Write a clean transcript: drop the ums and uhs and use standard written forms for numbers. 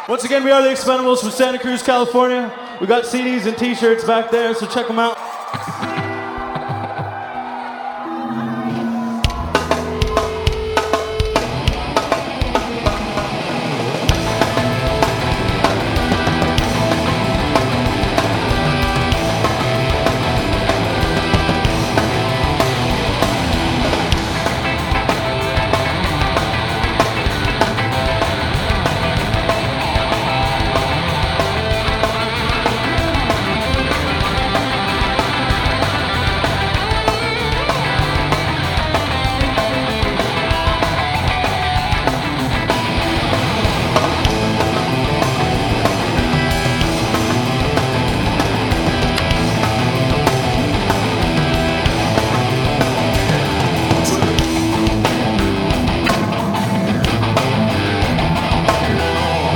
Once again, we are the Expendables from Santa Cruz, California. We got CDs and t-shirts back there, so check them out.